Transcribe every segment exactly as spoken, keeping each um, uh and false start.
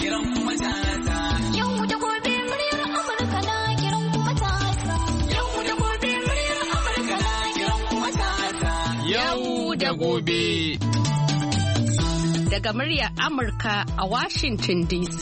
kiran matasa. Yau da gobe muryar Amurka na kiran matasa. Yau da gobe muryar Amurka na kiran matasa. Yau da gobe. Daga muryar Amurka a Washington D C.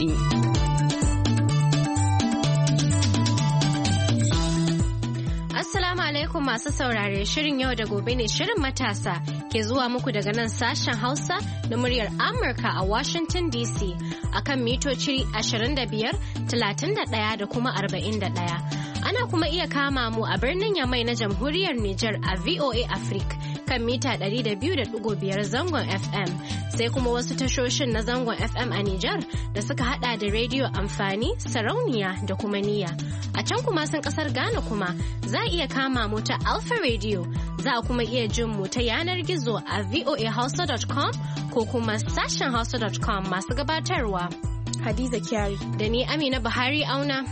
Assalamu alaikum masu saurare, shirin yau da gobe ne shirin matasa ke zuwa muku daga nan sashen Hausa na muryar Amurka a Washington D C akan mitoci ashirin da biyar, talatin da ɗaya da kuma arba'in da ɗaya. Ana kuma iya kama mu a birnin Yamai na Jamhuriyar Nijar a V O A Africa kan mita ɗari da biyu da ɗigo biyar zangon F M, sai kuma wasu tashoshin na zangon F M a Nijar da suka hada da rediyo amfani, sarauniya da kuma niyya. A can kuma sun kasar Ghana kuma za a iya kama mu ta Alpha Radio, za a kuma iya jin mu ta yanar gizo a voa hausa dot com ko kuma sashen hausa dot com. Masu gabatarwa Hadiza Kyari da ni Amina Buhari Auna.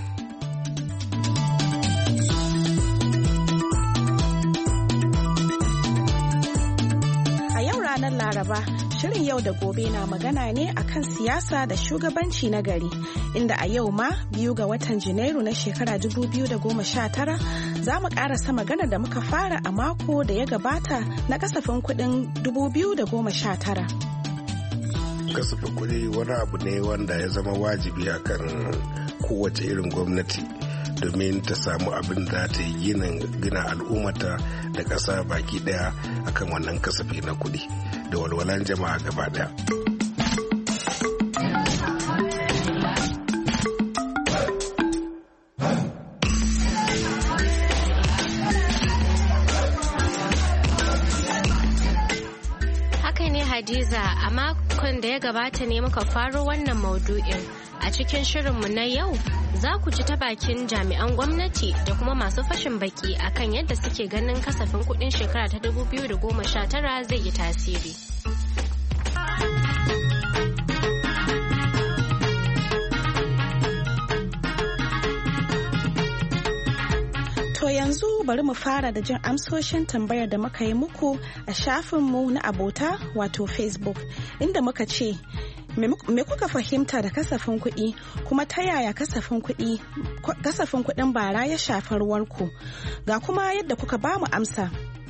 Ranar Laraba, shirin yau da gobe na magana ne akan siyasa da shugabanci na gari, inda a yau ma biyu ga watan Janairu na shekara dubu biyu da goma sha tara za mu karasa magana da muka fara a mako da ya gabata na kasafin kuɗin dubu biyu da goma sha tara. Kasafin kuɗi wani abu ne wanda ya zama wajibi akan kowace irin gwamnati domin ta samu abin da ta yi gina al'ummata da ƙasa baki ɗaya akan wannan kasafi na kuɗi da walwalan jama'a gaba ɗaya. Haka ne Hadiza, a makon da ya gabata ne muka faro wannan maudu'in. A cikin shirinmu na yau za ku ji ta bakin jami'an gwamnati da kuma masu fashin baki akan yadda suke ganin kasafin kudin shekara ta dubu biyu da goma sha tara zai yi tasiri. To yanzu bari mu fara da jin amsoshin tambayar da muka yi muku a shafinmu na abota wato Facebook, inda muka ce me kuka fahimta da kasafin kuɗi kuma ta yaya kasafin kuɗi kasafin kuɗin bara ya shafi ruwanku, ga kuma yadda kuka ba mu amsa.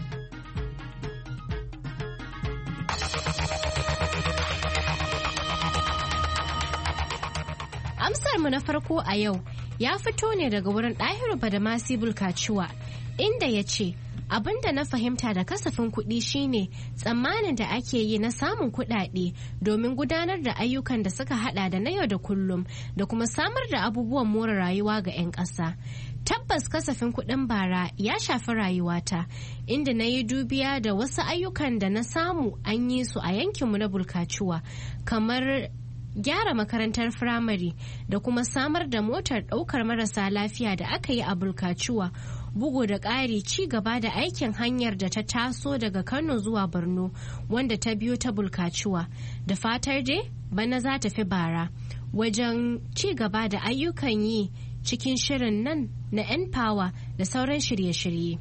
Amsar mu na farko a yau ya fito ne daga wurin Ɗahiru Badamasi Bulkaciwa, inda ya ce abin da na fahimta da kasafin kuɗi shine tsammanin da ake yi na samun kuɗaɗe domin gudanar da ayyukan da suka hada da na yau da kullum da kuma samar da abubuwan more rayuwa ga 'yan ƙasa. Tabbas kasafin kuɗin bara ya shafi rayuwata, inda na yi dubiya da wasu ayyukan da na samu an yi su a yankinmu na Bulkaciwa, kamar gyara makarantar firamare da kuma samar da motar ɗaukar marasa lafiya da aka yi a Bulkaciwa. Bugu da ƙari ci gaba da aikin hanyar da ta taso daga Kano zuwa Borno wanda ta biyo ta Bulkaciwa. Da fatar dai bana za ta fi bara wajen ci gaba da ayyukan yi cikin shirin nan na N-Power da sauran shirye-shirye.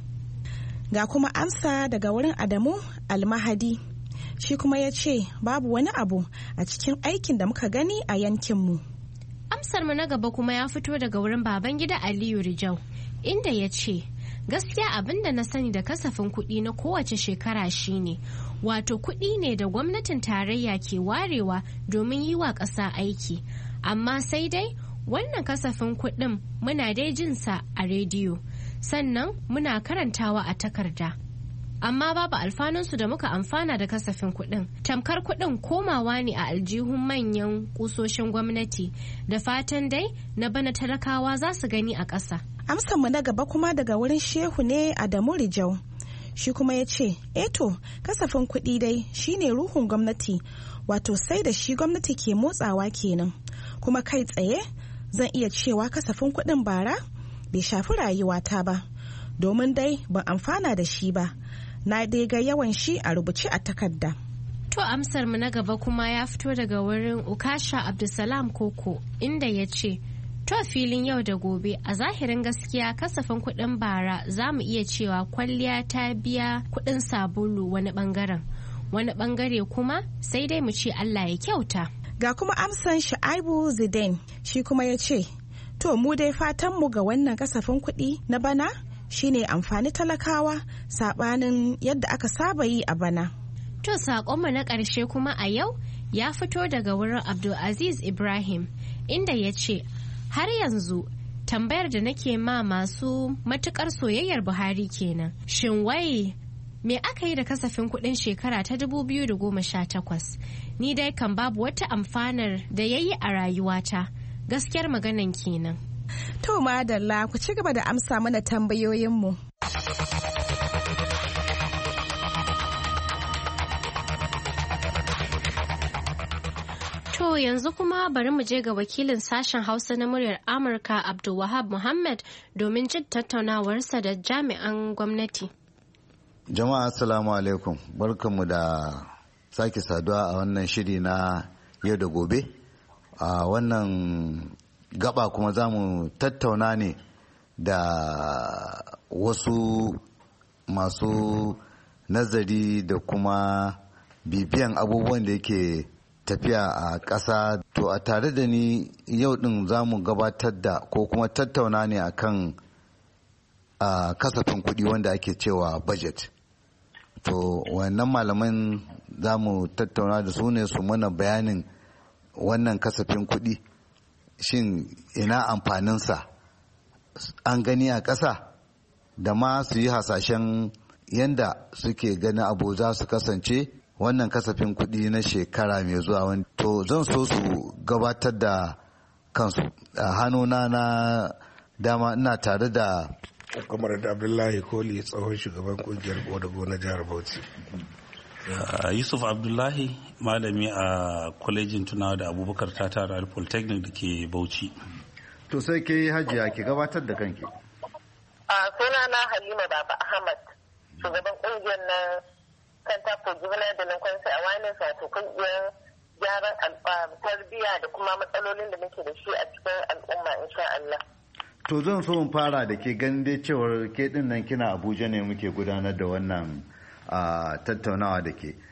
Ga kuma amsa daga wurin Adamu Almahadi. Shi kuma ya ce babu wani abu a cikin aikin da muka gani a yankinmu. Amsar mu na gaba kuma ya fito daga wurin Babangida Aliyu Rijau, inda ya ce gaskiya abin da na sani da kasafin kuɗi na kowace shekara shine wato kuɗi ne da gwamnatin tarayya ke warewa domin yi wa ƙasa aiki, amma sai dai wannan kasafin kuɗin muna dai jinsa a rediyo sannan muna karantawa a takarda, amma babu alfanunsu da muka amfana da kasafin kuɗin. Tamkar kuɗin komawa ne a aljihun manyan kusoshin gwamnati, da fatan dai na bana talakawa za su gani a ƙasa. Amsanmu na gaba kuma daga wurin Shehu ne Adamu Rijau. Shi kuma ya ce, eto kasafin kuɗi dai shine ruhun gwamnati, wato sai da shi gwamnati ke motsawa kenan. Kuma kai tsaye zan iya cewa kasafin kuɗin bara bai shafi rayuwata ba, domin dai ban amfana da shi ba. Na dai ga yawan shi a rubuce a takarda. To amsar mu na gaba kuma ya fito daga wurin Ukasha Abdulsalam Koko, inda ya ce, to filin yau da gobe a zahirin gaskiya kasafin kuɗin bara za mu iya cewa kwalliya ta biya kuɗin sabulu wani bangaren, wani bangare kuma sai dai mu ce Allah ya kyauta. Ga kuma amsan Sha'aibu Zidane, shi kuma ya ce, to mu dai fatanmu ga wannan kasafin kuɗi na bana shine amfani talakawa saɓanin yadda aka saba yi a bana. To saƙonmu na ƙarshe kuma a yau ya fito daga wurin Abdulaziz Ibrahim inda ya ce, har yanzu tambayar da nake ma masu matukar soyayyar Buhari kenan. Shin wai me aka yi da kasafin kuɗin shekara ta dubu biyu da goma sha takwas? Ni dai kan babu wata amfanar da ya yi a rayuwata. Gaskiyar maganan kenan. To madalla, ku ci gaba da amsa mana tambayoyinmu. To yanzu kuma bari mu je ga wakilin sashen Hausa na muryar Amurka Abdulwahab Muhammad domin jin tattaunawarsa da jami'an gwamnati. Jama'a assalamu alaikum, barkanmu da sake saduwa a wannan shiri na yau da gobe. A wannan gaba kuma za mu tattauna ne da wasu masu nazari da kuma bibiyan abubuwan da yake tafiya a ƙasa. To a tare da ni yau ɗin za mu gabatar da ko kuma tattauna ne akan a kasafin kuɗi wanda ake cewa budget. To wannan malaman za mu tattauna da su ne su mana bayanin wannan kasafin kuɗi, shin ina amfaninsa an gani a ƙasa, da ma su yi hasashen yadda suke ganin abu za su kasance wannan kasafin kuɗi na shekara mai zuwa. wani to zan so su gabatar da kansu. A hannuna na dama ina tare da kamar da Abdullahi Koli, tsohon shugaban kungiyar Kodago na jihar Bauchi. Uh, Yusuf Abdullahi, malami a kwalejin tunawa da Abubakar Tatara Polytechnic da ke Bauchi. To sai ke Hajiya ki gabatar da kanki. A sunana Halima Baba Ahmad, shugaban kungiyar na Center for Juvenile Delinquency Awareness, wato kungiyar gyaran tarbiyya da kuma matsalolin da muke da shi a cikin al'umma insha Allah. To zan so in fara da ke ganin dai cewar ke din nan kina Abuja ne muke gudanar da wannan tattaunawa da ke.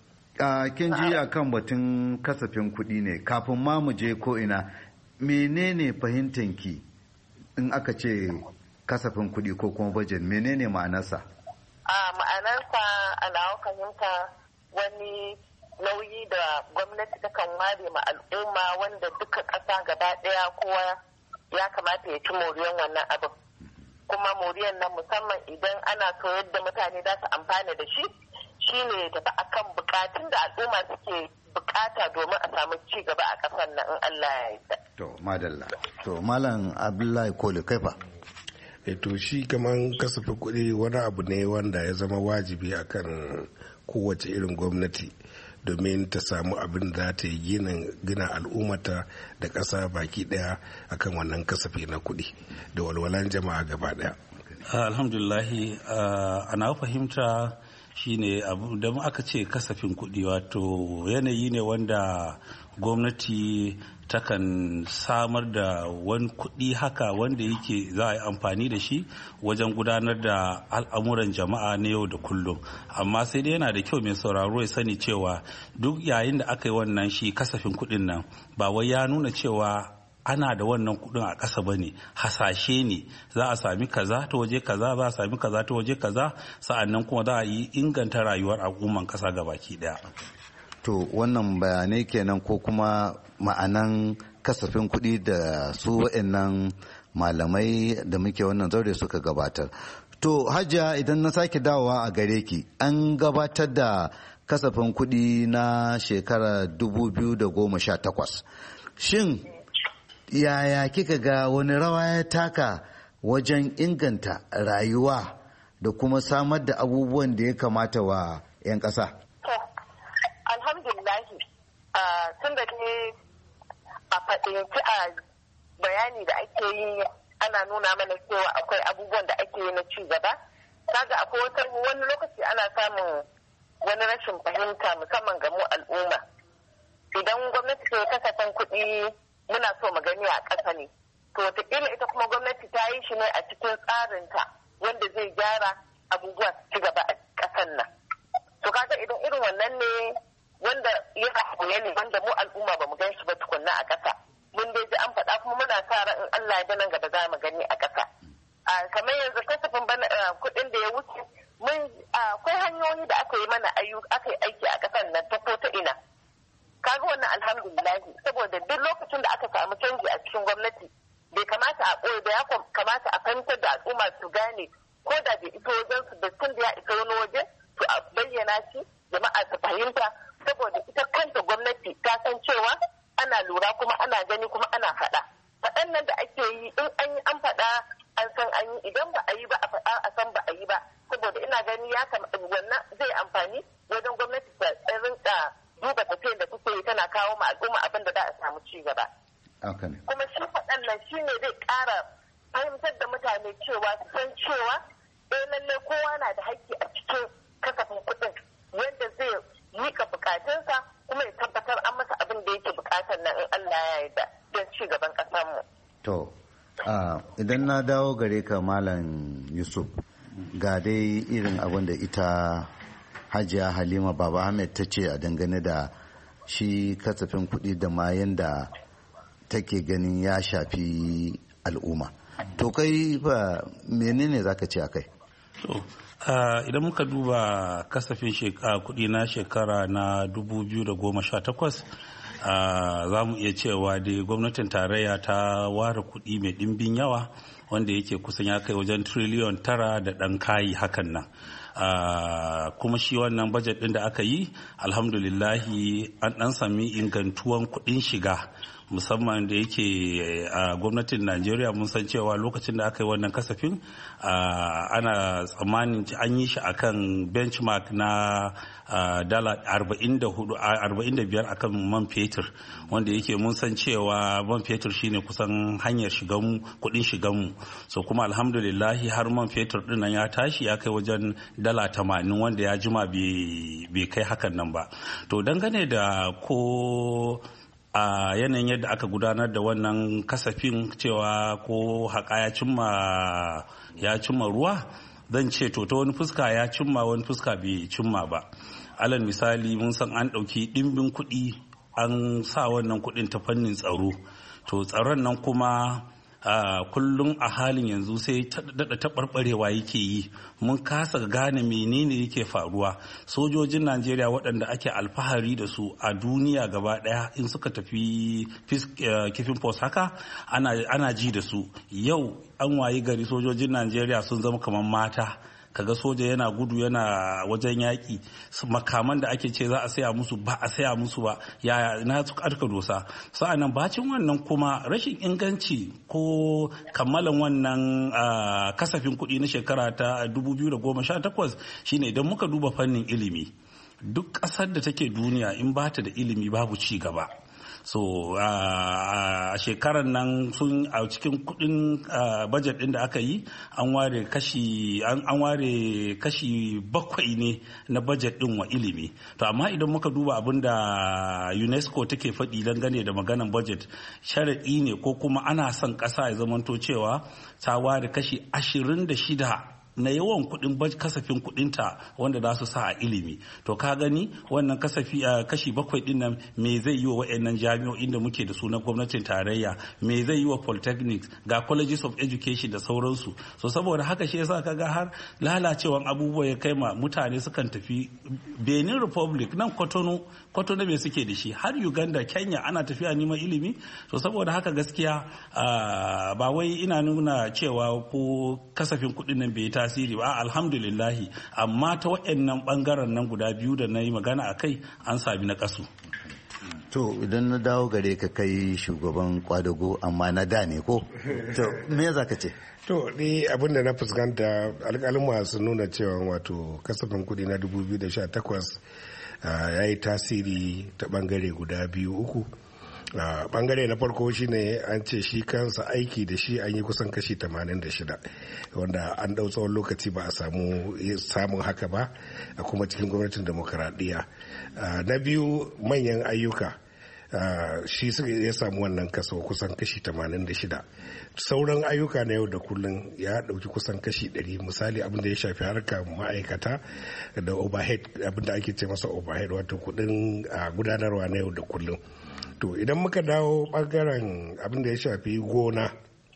Kin ji akan batun kasafin kuɗi ne, kafin ma mu je ko ina menene fahimtanki in aka ce kasafin kuɗi ko kuma budget, menene ma'anarsa? A ma'anarsa a nawa fahimta wani nauyi da gwamnati takan ware ma al'umma wanda duka ƙasa gaba ɗaya kowa ya kamata ya ci moriyan wannan abin. Kuma moriyan nan musamman idan ana so yadda mutane za su amfana da shi, shine ya tafi akan bukatun da al'umma suke bukata domin a samu ci gaba a ƙasar nan in Allah ya yarda. To madalla. To Malam Abdullahi Kole kaifa. E to shi kaman kasafin kuɗi wani abu ne wanda ya zama wajibi akan kowace irin gwamnati domin ta samu abin da ta yi gina al'ummata da ƙasa baki ɗaya akan wannan kasafi na kuɗi da walwalan jama'a gaba ɗaya. Alhamdulillahi, ana fahimta shine da aka ce kasafin kuɗi wato yanayi ne wanda gwamnati takan samar da wani kuɗi haka wanda yake za a yi amfani da shi wajen gudanar da al'amuran jama'a na yau da kullum. Amma sai dai yana da kyau mai sauraro ya sani cewa duk yayin da aka yi wannan shi kasafin kuɗin nan ba wai ya nuna cewa ana da wannan kuɗin a ƙasa ba ne, hasashe ne. Za a sami kaza ta waje kaza, za a sami kaza ta waje kaza, sa'annan kuma za a yi inganta rayuwar al'umman ƙasa gabaki ɗaya. To wannan bayanai kenan ko kuma ma'anan kasafin kuɗi da su wa'annan malamai da muke wannan zaure suka gabatar. To Hajiya, idan na sake dawowa a gare ki, an gabatar da kasafin kuɗi na shekara dubu biyu da goma sha takwas. Shin yaya kika ga wani rawa ya taka wajen inganta rayuwa da kuma samar da abubuwan da ya kamata wa 'yan ƙasa? Alhamdulillahi, tun da ne a faɗinci a bayani da ake yi ana nuna mana cewa akwai abubuwan da ake yi na ci gaba. Kaga akwai wani lokaci ana samun wani rashin fahimta musamman ga mu al'umma. Idan gwamnati ta kasafin kuɗi muna so mu gani a ƙasa ne. To wataƙila ita kuma gwamnati ta yi shi ne a cikin tsarinta wanda zai gyara abubuwa su ci gaba a ƙasan nan. To kaga idan irin wannan ne wanda yana koya ne wanda mu al'umma ba mu gan shi ba tukunna a ƙasa. Mun dai ji an faɗa kuma muna sa ran in Allah ya nan gaba za mu gani a ƙasa. Kamar yanzu kasafin bana kuɗin da ya wuce mun akwai hanyoyi da aka yi mana aka yi aiki a ƙasar nan ta ko ta ina. Kaga wannan alhamdulillahi saboda duk lokacin da aka samu canji a cikin gwamnati bai kamata a ɓoye da ya kamata a fahimtar da al'umma su gane ko da bai iso wajen su da tun da ya isa wani waje to a bayyana shi jama'a su fahimta saboda ita kanta gwamnati ta san cewa ana lura kuma ana gani kuma ana faɗa. Faɗan nan da ake yi in an yi an faɗa an san an yi idan ba a yi ba a faɗa a san ba a yi ba saboda ina gani ya kamata wannan zai amfani wajen gwamnati ta rinka duba tafiyar da kuke yi tana kawo ma al'umma abin da za a samu ci gaba. Kuma shi faɗan nan shi ne zai ƙara fahimtar da mutane cewa su san cewa eh lallai kowa na da haƙƙi a cikin kasafin kuɗin yadda zai mika bukatunsa kuma ya tabbatar an masa abin da yake bukatar nan in Allah ya yarda don ci gaban ƙasar mu. To, idan na dawo gare ka Malam Yusuf ga dai irin abin da ita Hajiya Halima Baba Ahmed ta ce a dangane da shi kasafin kuɗi da ma yanda take ganin ya shafi al'umma. To kai ba menene zaka ce akai? To idan muka duba kasafin kuɗi na shekara na dubu biyu da goma sha takwas za mu iya cewa dai gwamnatin tarayya ta ware kuɗi mai ɗimbin yawa wanda yake kusan ya kai wajen triliyon tara da ɗan kayi hakan nan. Uh, kuma shi wannan bajet ɗin da aka yi alhamdulillahi an ɗan sami ingantuwan kuɗin shiga musamman da yake a uh, gwamnatin Najeriya mun san cewa lokacin da aka yi wannan kasafin uh, ana tsammanin an yi shi akan benchmark na uh, dala arba'in da biyar akan man fetur wanda yake mun san cewa man fetur shine kusan hanyar shigan kuɗin shiganmu so kuma alhamdulillahi har man fetur ɗin nan ya tashi ya kai wajen dala tamanin wanda ya jima bai kai hakan nan ba to dangane da ko a yanayin yadda aka gudanar da wannan kasafin cewa ko haƙa ya cimma ya cimma ruwa zan ce to ta wani fuska ya cimma wani fuska bai cimma ba alal misali mun san an ɗauki ɗimbin kuɗi an sa wannan kuɗin ta fannin tsaro to tsaron nan kuma Uh, kullum a halin yanzu sai daɗa taɓarɓarewa yake yi mun kasa gane menene yake faruwa sojojin Najeriya waɗanda ake alfahari da su a duniya gaba ɗaya in suka tafi uh, kifin post haka ana, ana ji da su yau an wayi gari sojojin Najeriya sun zama kamar mata kaga soja yana gudu yana wajen yaƙi makaman da ake ce za a saya musu ba a saya musu ba yaya na su karka dosa sa'annan bacin wannan kuma rashin inganci ko kammalan wannan kasafin kuɗi na shekara ta dubu biyu da goma sha takwas shine idan muka duba fannin ilimi duk ƙasar da take duniya in ba ta da ilimi babu ci gaba so a uh, shekarar nan sun a cikin kudin uh, budget din da aka yi an ware kashi an ware kashi bakwai ne na budget din wa ilimi to amma idan muka duba abin da UNESCO take faɗi dangane da maganan budget sharaɗi ne ko kuma ana son ƙasa ya zamanto cewa ta ware kashi ashirin da shida na yawan kudin kasafin kudinta wanda za su sa a ilimi to ka gani wannan kasafi a kashi bakwai din nan me zai yi wa wayannan jami'o'in da muke da su na gwamnatin tarayya me zai yi wa polytechnics ga colleges of education da sauransu so saboda haka shi yasa kaga har lalacewan abubuwa ya kai ma mutane sukan tafi Benin Republic nan Cotonou Cotonou me suke da shi har Uganda Kenya ana tafiya neman ilimi so saboda haka gaskiya ba wai ina nuna cewa ko kasafin kudin nan bai tasiri ba alhamdulillahi amma ta waɗannan ɓangaren nan guda biyu da na yi magana a kai an sami na ƙasu. To idan na dawo gare ka kai shugaban kwadago amma na da ne ko? To me za ka ce? To ni abin da na fuskanta alƙalin sun nuna cewa wato kasafin kuɗi na dubu biyu da sha takwas ya yi tasiri ta ɓangare guda biyu uku. Uh, bangare na farko shine an ce shi kansa aiki da shi an yi kusan kashi tamanin da shida wanda an dau tsawon lokaci ba a samu samun haka ba a kuma cikin gwamnatin demokaradiyya uh, na biyu manyan ayyuka shi ya samu wannan kaso kusan kashi tamanin da shida. Sauran ayyuka na yau da kullum ya dauki kusan kashi ɗari. Misali abin da ya shafi harkar ma'aikata da overhead, abin da ake ce masa overhead wato kudin gudanarwa na yau da kullum. To idan muka dawo bangaren abin da ya shafi gona,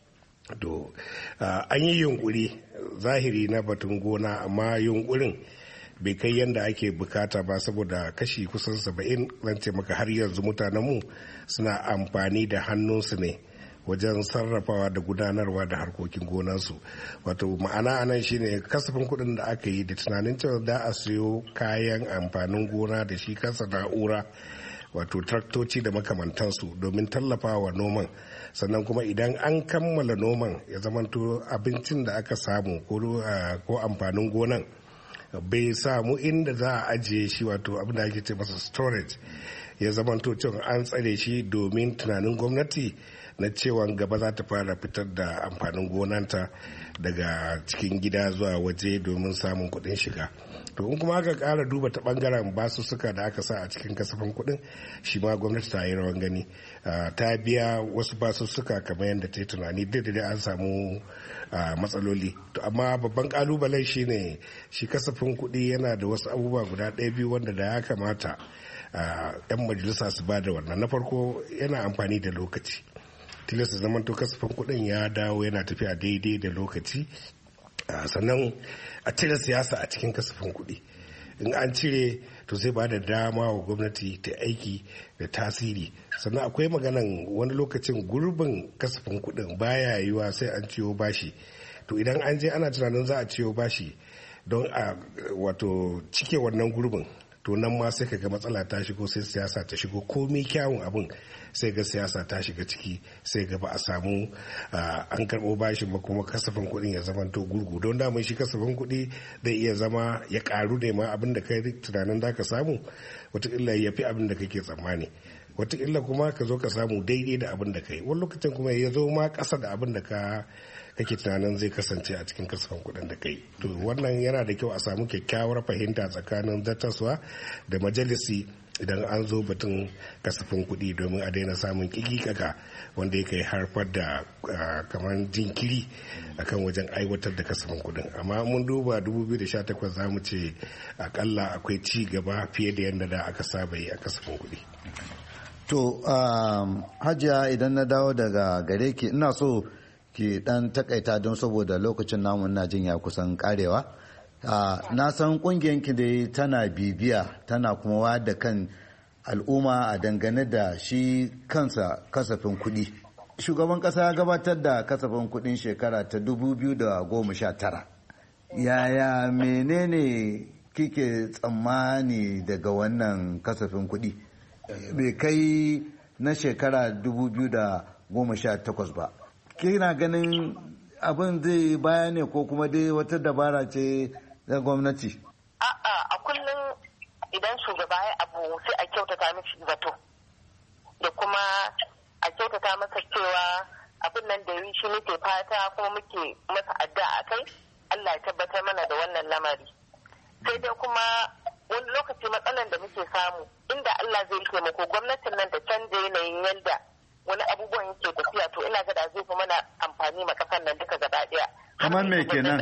to an yi yunkuri zahiri na batun gona, amma yunkurin bai kai yadda ake bukata ba, saboda kashi kusan saba'in zan ce maka har yanzu mutanenmu suna amfani da hannunsu ne wajen sarrafawa da gudanarwa da harkokin gonansu. Wato ma'ana anan shine kasafin kuɗin da aka yi da tunanin cewa za a siyo kayan amfanin gona da shi kansa na'ura, wato traktoci da makamantansu domin tallafawa noman. Sannan kuma idan an kammala noman ya zamanto abincin da aka samu ko amfanin gonan bai samu inda za a ajiye shi, wato abin da ake ce masa storage, ya zamanto cewa an tsare shi domin tunanin gwamnati na cewa gaba za ta fara fitar da amfanin gonanta daga cikin gida zuwa waje domin samun kuɗin shiga. To in kuma aka ƙara duba ta ɓangaren basussuka da aka sa a cikin kasafin kuɗin, shi ma gwamnati ta yi rawan gani, ta biya wasu basussuka kamar yadda ta yi tunani, duk da an samu matsaloli. To amma babban ƙalubalen shi ne shi kasafin kuɗi yana da wasu abubuwa guda ɗaya biyu wanda da ya kamata 'yan majalisa su ba da wannan. Na farko yana amfani da lokaci, tilasta zamanto kasafin kuɗin ya dawo yana tafiya daidai da lokaci. Sannan a cire siyasa a cikin kasafin kuɗi. In an cire to zai ba da dama wa gwamnati ta aiki da tasiri. Sannan akwai maganan wani lokacin gurbin kasafin kuɗin baya yiwa sai an ciyo bashi. To idan an je ana tunanin za a ciyo bashi don a wato cike wannan gurbin, to nan ma sai kaga matsala ta shigo, sai siyasa ta shigo. Komai kyawun abin sai ga siyasa ta shiga ciki, sai ga ba a samu an karɓo bashin ba, kuma kasafin kuɗin ya zama to gurgu. Don damun shi kasafin kuɗi zai iya zama ya ƙaru ne ma abin da kai tunanin da ka samu, wataƙila ya fi abin da kake tsammani, wataƙila kuma ka zo ka samu daidai da abin da kai, wani lokacin kuma ya zo ma ƙasa da abin da ka kake tunanin zai kasance a cikin kasafin kuɗin da kai. To wannan yana da kyau a samu kyakkyawar fahimta tsakanin zattaswa da majalisi idan an zo batun kasafin kuɗi, domin a daina samun kikikaka wanda ya kai harfar da kamar jinkiri akan wajen aiwatar da kasafin kuɗin. Amma mun duba dubu biyu da sha takwas za mu ce akalla akwai ci gaba fiye da yadda da aka saba yi a kasafin kuɗi. To Hajiya, idan na dawo daga gare ki, ina so ki dan takaita don saboda lokacin namu ina jin ya kusan karewa. Na san kungiyanki dai tana bibiya, tana kuma wayar da kan al'umma a dangane da shi kansa kasafin kuɗi. Shugaban ƙasa ya gabatar da kasafin kuɗin shekara ta dubu biyu da goma sha tara. Yaya menene kike tsammani daga wannan kasafin kuɗi? Bai kai na shekara dubu biyu da goma sha takwas ba. Kina ganin abin zai baya ne ko kuma dai wata dabara ce da gwamnati? A'a, a kullum idan shugaba ya abu sai a kyautata mishi zato da kuma a kyautata masa cewa abin nan da yi shi muke fata kuma muke masa addu'a a kai, Allah ya tabbatar mana da wannan lamari. Sai dai kuma wani lokaci matsalan da muke samu, inda Allah zai taimako gwamnatin nan da canza yanayin yanda wani abubuwan yake tafiya, to ina ga da zai fi mana amfani ma kasan nan duka gaba daya. Kamar me kenan?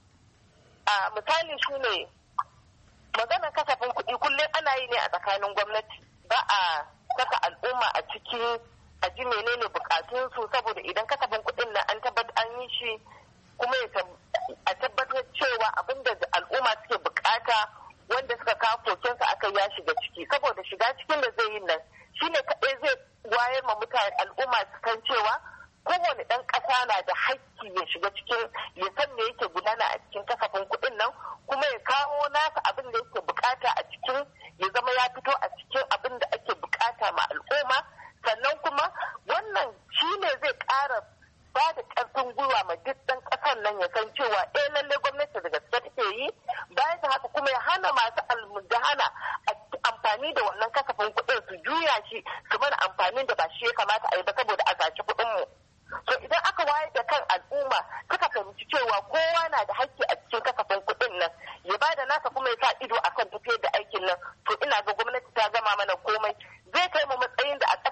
A misali shi ne maganar kasafin kuɗi kullum ana yi ne a tsakanin gwamnati, ba a saka al'umma a ciki a ji menene bukatunsu, saboda idan kasafin kuɗin nan an tabbatar an yi shi kuma a tabbatar cewa abin da al'umma suke bukata wanda suka kawo kokensa aka ya shiga ciki, saboda shiga cikin da zai yi nan shine kaɗai zai wayar ma mutane al'umma su kan cewa kowane ɗan ƙasa na da haƙƙi ya shiga cikin ya san me yake gudana a cikin kasafin kuɗin nan, kuma ya kawo nasa abin da yake bukata a cikin, ya zama ya fito a cikin abin da ake bukata ma al'umma. Sannan kuma wannan shine zai ƙara ba da ƙarfin gwiwa ma duk ɗan ƙasar nan ya san cewa eh lalle gwamnati da gaske take yi. Bayan da haka kuma ya hana masu almudahana amfani da wannan kasafin kuɗin su juya shi su mana amfanin da ba shi ya kamata a yi ba saboda a saci kuɗin mu. To idan aka wayar da kan al'umma suka fahimci cewa kowa na da haƙƙi a cikin kasafin kuɗin nan, ya ba da nasa kuma ya sa ido akan tafiyar da aikin nan, to ina ga gwamnati ta gama mana komai, zai kai mu matsayin da a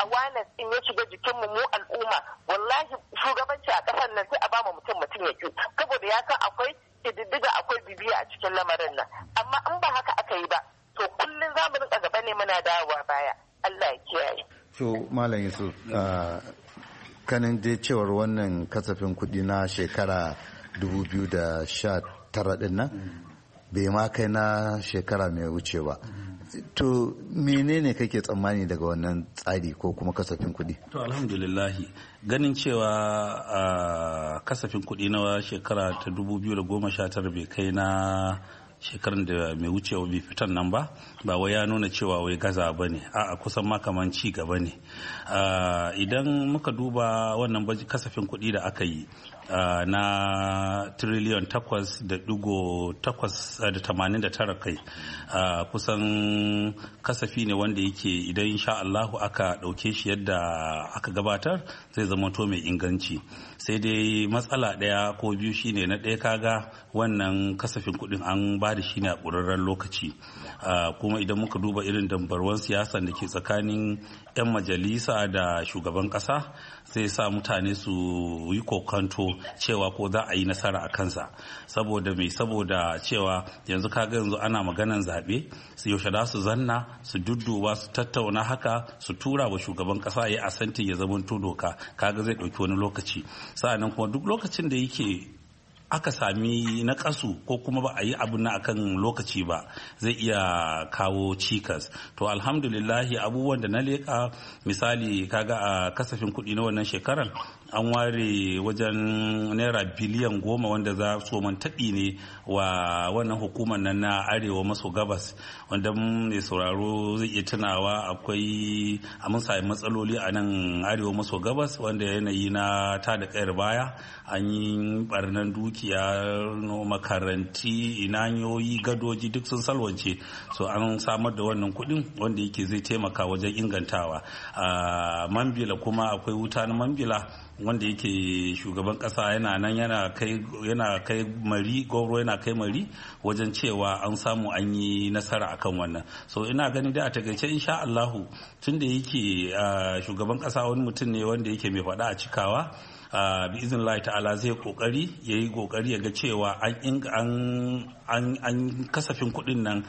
awareness in ya shiga jikinmu mu al'umma wallahi shugabanci a ƙasar nan sai a ba mu mutum mutum ya ke saboda ya san akwai ƙididdiga akwai bibiya a cikin lamarin nan amma in ba haka aka yi ba to kullum za mu rinka gaba ne muna dawowa baya Allah ya kiyaye. To Malam Yusuf kanin dai cewar wannan kasafin kuɗi na shekara dubu biyu da sha tara ɗin nan bai ma kai na shekara mai wuce ba. To menene kake tsammani daga wannan tsari ko kuma kasafin kuɗi? To alhamdulillahi ganin cewa a kasafin kuɗi na shekara ta dubu biyu da goma sha tara bai kai na shekarun da mai wucewa bai fitan nan ba ba wai ya nuna cewa wai gaza ba ne a kusan ma kaman ci gaba ne. Idan muka duba wannan kasafin kuɗi da aka yi na tiriliyon takwas da digo takwas da tamanin da tara kai kusan kasafi ne wanda yake idan insha Allahu aka ɗauke shi yadda aka gabatar zai zama to mai inganci. Sai dai matsala ɗaya ko biyu shine na ɗaya kaga wannan kasafin kuɗin an ba da shi ne a ƙurarren lokaci kuma idan muka duba irin dambarwan siyasa da ke tsakanin 'yan majalisa da shugaban ƙasa zai sa mutane su yi kokanto cewa ko za a yi nasara a kansa saboda mai saboda cewa yanzu kaga yanzu ana maganan zaɓe su yaushe za su zanna su dudduba su tattauna haka su tura wa shugaban ƙasa ya asanti ya zama doka kaga zai ɗauki wani lokaci sa'annan kuma duk lokacin da yake aka sami na kasu ko kuma ba a yi abu na akan lokaci ba zai iya kawo cikas. To alhamdulillahi abubuwan da na leƙa misali kaga a kasafin kuɗi na wannan shekarar an ware wajen naira biliyan goma wanda za su man taɓi ne wa wannan hukumar nan na arewa maso gabas wanda mai sauraro zai iya tunawa akwai a mun sami matsaloli a nan arewa maso gabas wanda yanayi na ta da kayar baya an yi barnan dukiya makaranti inanyoyi gadoji duk sun salwance so an samar da wannan kuɗin wanda yake zai taimaka wajen ingantawa. a mambila kuma akwai wuta na mambila wanda yake shugaban kasa yana nan yana kai yana kai mari goro yana kai mari wajen cewa an samu an yi nasara akan wannan. So ina gani da a takaice insha Allahu tunda yake shugaban kasa wani mutum ne wanda yake mai faɗa a cikawa bi iznillahi ta'ala zai kokari yayi kokari ya ga cewa an an an kasafin kuɗin nan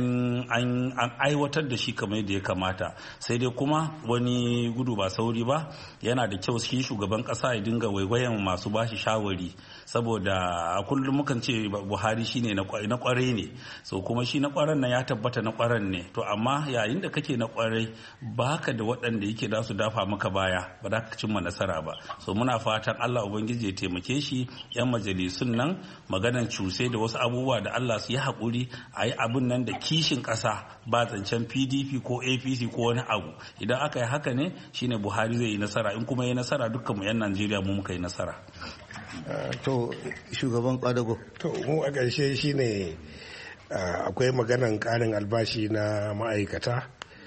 an aiwatar da shi kamar yadda ya kamata. Sai dai kuma wani gudu ba sauri ba yana da kyau shi shugaban ƙasa ya dinga waiwayan masu bashi shawari saboda a kullum mukan ce Buhari shine na kwarai ne so kuma shi na kwaran nan ya tabbata na kwaran ne to amma yayin da kake na kwarai baka da waɗanda yake da su dafa maka baya ba za ka cimma nasara ba. So muna fatan Allah ubangiji ya taimake shi yan majalisun nan maganan cuse da wasu abubuwa da Allah su yi haƙuri a yi abin nan da kishin ƙasa ba zancen P D P ko A P C ko wani abu idan aka yi haka ne shine Buhari zai yi nasara in kuma yi nasara dukkan mu yan Najeriya mu muka yi nasara. To shugaban kwadago to mu a ƙarshe shine akwai maganan ƙarin albashi na ma'aikata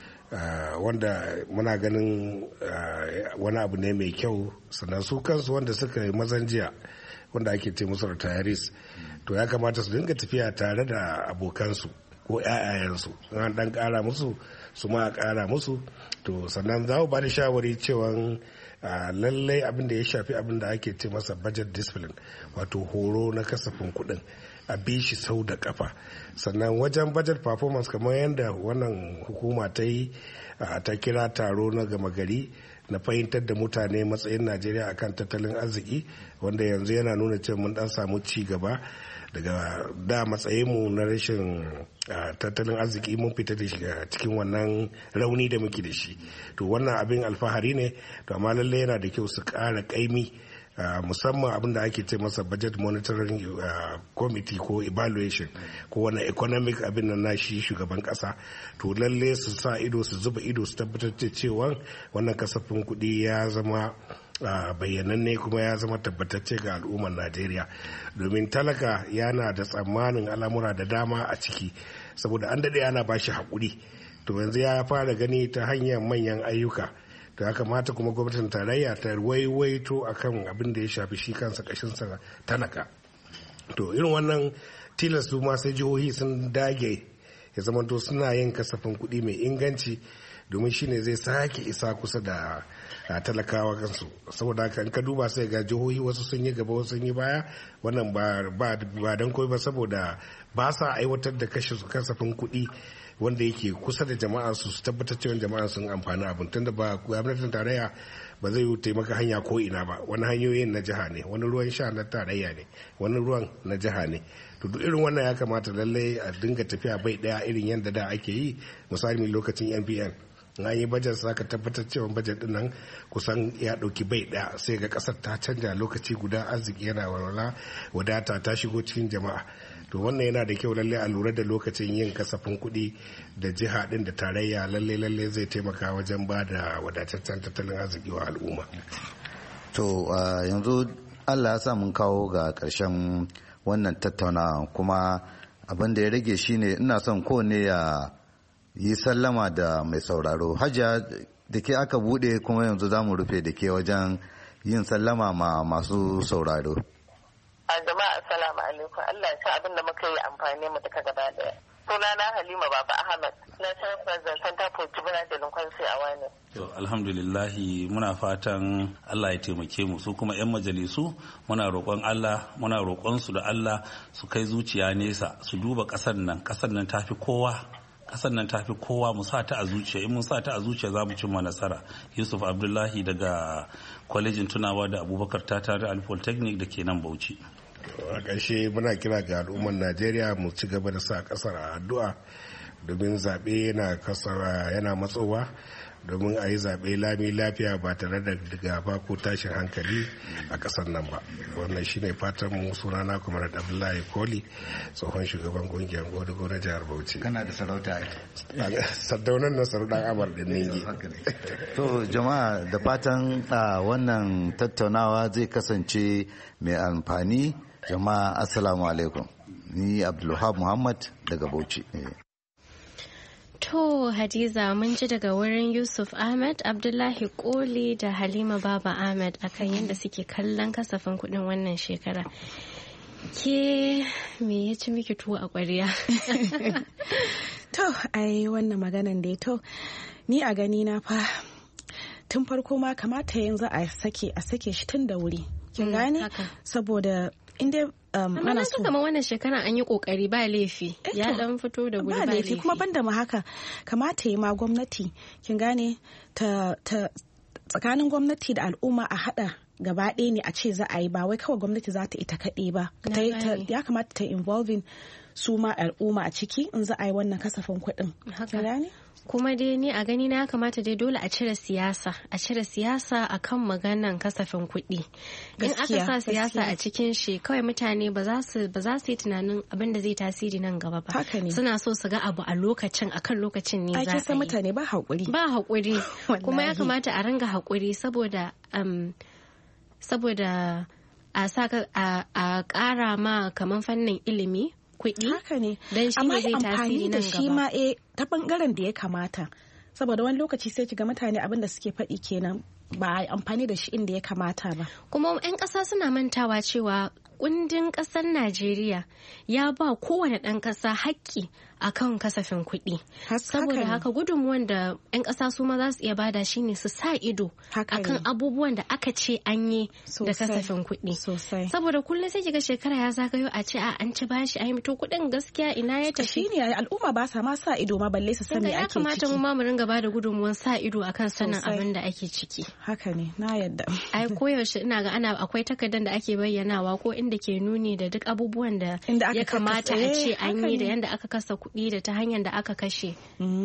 wanda muna ganin wani abu ne mai kyau sannan su kansu wanda suka yi mazan jiya wanda ake ce musu retirees to ya kamata su dinga tafiya tare da abokansu ko 'ya'yayensu an dan kara musu su ma kara musu to sannan za mu ba da shawari cewa lallai abin da ya shafi abin da ake ce masa budget discipline wato horo na kasafin kuɗin a bi shi sau da kafa sannan wajen budget performance kamar yadda wannan hukuma ta yi ta kira taro na gama gari na fahimtar da mutane matsayin Najeriya akan tattalin arziki wanda yanzu yana nuna cewa mun dan samu ci gaba daga da matsayinmu na rashin tattalin arziki mun fita da shi cikin wannan rauni da muke da shi to wannan abin alfahari ne to amma lalle yana da kyau su ƙara ƙaimi musamman abin da ake ce masa budget monitoring committee ko evaluation ko wani economic abin nan na shi shugaban kasa to lalle su sa ido su zuba ido su tabbatar da cewa wannan kasafin kuɗi ya zama bayyananne kuma ya zama tabbatacce ga al'ummar Najeriya domin talaka yana da tsammanin al'amura da dama a ciki saboda an daɗe ana ba shi haƙuri to yanzu ya fara gani ta hanyar manyan ayyuka to ya kamata kuma gwamnatin tarayya ta waiwaito akan abin da ya shafi shi kansa kashinsa talaka to irin wannan tilas su ma sai jihohi sun dage ya zamanto suna yin kasafin kuɗi mai inganci domin shine zai sake isa kusa da talakawa kansu. Saboda haka in ka duba sai ga jihohi wasu sun yi gaba wasu sun yi baya, wannan ba don koyi ba saboda ba sa aiwatar da kashe kasafin kuɗi wanda yake kusa da jama'a su su tabbatar cewa jama'a sun amfani abin, tunda ba gwamnatin tarayya ba zai yi taimaka hanya ko ina ba. Wani hanyoyin na jiha ne, wani ruwan sha na tarayya ne, wani ruwan na jiha ne. To duk irin wannan ya kamata lallai a dinga tafiya bai daya irin yadda da ake yi, misali lokacin N P N an yi bajet sa ka tabbatar cewa bajet din nan kusan ya dauki bai daya, sai ga kasar ta canja lokaci guda, arziki yana walwala, wadata ta shigo cikin jama'a. To wannan yana da kyau lalle a lura da lokacin yin kasafin kuɗi da jiha din da tarayya, lalle lalle zai taimaka wajen ba da wadataccen tattalin arziki wa al'umma. To yanzu Allah ya sa mun kawo ga ƙarshen wannan tattaunawa, kuma abin da ya rage shine ina son kowane ya yi sallama da mai sauraro. Hajiya, da ke aka bude kuma yanzu za mu rufe da ke wajen yin sallama ma masu sauraro. A jama'a assalamu alaikum, Allah ya sa abin da muka yi amfani mu duka gaba daya. Sunana Halima Baba Ahmad, na san President Center for Juvenile Delinquency Awareness. To alhamdulillahi muna fatan Allah ya taimake mu, su kuma 'yan majalisu muna roƙon Allah, muna roƙon su da Allah su kai zuciya nesa, su duba ƙasar nan, ƙasar nan tafi kowa. Kasar nan tafi kowa, mu sa ta a zuciya, in mun sa ta a zuciya za mu cimma nasara. Yusuf Abdullahi daga kwalejin tunawa da Abubakar Tatari Al Polytechnic da ke nan Bauchi. A ƙarshe muna kira ga al'ummar Najeriya mu ci gaba da sa ƙasar a addu'a, domin zaɓe yana kasar yana matsowa, domin a yi zaɓe lami lafiya ba tare da gaba ko tashin hankali a ƙasar nan ba. Wannan shine fatan mu. Sunana kuma da Abdullahi Koli, tsohon shugaban ƙungiyar Godogo na jihar Bauchi. Kana da sarauta ai? Sardaunan na sarautar Amar da Ningi. To jama'a, da fatan wannan tattaunawa zai kasance mai amfani. Jama'a assalamu alaikum, ni Abdulwahab Muhammad daga Bauchi. To Hadiza, mun ji daga wurin Yusuf Ahmed, Abdullahi Koli da Halima Baba Ahmed akan yadda suke kallon kasafin kuɗin wannan shekara. Ke me ya ci miki tuwo a ƙwarya? To, ai wannan maganan dai to, ni a gani na fa tun farko ma kamata yanzu a sake a sake shi tun da wuri. Kin gane? Saboda inda um, amma na so kamar wannan shekara an yi kokari ba laifi ya dan fito da wuri ba laifi kuma banda mu haka kamata yi ma gwamnati kin gane ta ta tsakanin gwamnati da al'umma a hada gaba ɗaya ne a ce za a yi, ba wai kawai gwamnati za ta ita kaɗai ba, ya kamata ta involving su ma al'umma a ciki in za a yi wannan kasafin kuɗin. Kin gane? Kuma dai ni a gani na ya kamata dai dole a cire siyasa a cire siyasa akan maganan kasafin kuɗi. In aka sa siyasa a cikin shi kawai mutane ba za su ba za su yi tunanin abin da zai tasiri nan gaba ba. Suna so su ga abu a lokacin akan lokacin ne za a yi. Ake mutane ba haƙuri. Ba haƙuri. Kuma ya kamata a ringa haƙuri saboda um, saboda a saka a ƙara ma kaman fannin ilimi kuɗi. Haka ne. Don shi ne zai tasiri nan gaba. Shi ma eh ta bangaren da ya kamata. Saboda wani lokaci sai kiga mutane abin da suke faɗi kenan ba a yi amfani da shi inda ya kamata ba. Kuma 'yan ƙasa suna mantawa cewa kundin ƙasar Najeriya ya ba kowane ɗan ƙasa haƙƙi akan kasafin kuɗi. Saboda haka gudunmuwan da 'yan ƙasa su ma za su iya bada shi ne su sa ido akan abubuwan da aka ce an yi da kasafin kuɗi. Saboda kullum sai kiga shekara ya zagayo a ce a an ci bashi a yi to kuɗin gaskiya ina ya tafi. Shi ne al'umma ba sa ma sa ido ma balle su san me ake ciki. Ya kamata mu ma mu ringa bada gudunmuwan sa ido akan sanin abin da ake ciki. Haka ne, na yadda. Ai koyaushe ina ga ana akwai takardar da ake bayyanawa ko inda ke nuni da duk abubuwan da ya kamata a ce an yi da yanda aka kasa kuɗi da ta hanyar da aka kashe.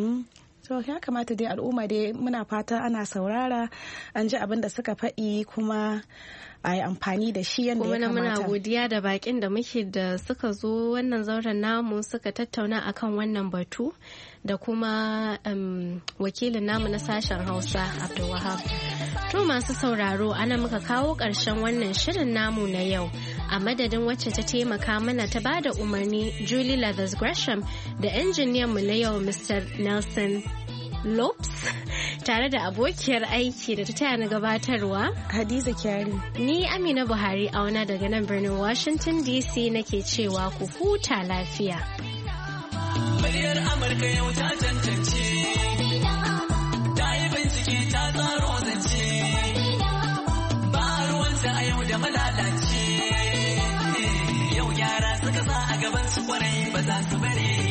So ya kamata dai al'umma dai muna fata ana saurara an ji abin da suka faɗi kuma a yi amfani da shi yadda ya kamata. Kuma muna godiya da bakin da muke da suka zo wannan zauren namu suka tattauna akan wannan batu da kuma um, wakilin namu na sashen Hausa Abdulwahab. To masu sauraro ana muka kawo ƙarshen wannan shirin namu na yau. A madadin wacce ta taimaka mana ta bada umarni Julie Lathers Gresham da injiniyan mu na yau Mister Nelson Lopes tare da abokiyar aiki da ta taya na gabatarwa Hadiza Kyari. Ni Amina Buhari auna daga nan birnin Washington D C nake cewa ku huta lafiya. Muryar Amurka yau ta tantance. malalace. Yau yara suka sa a gaban su kwarai ba za su bare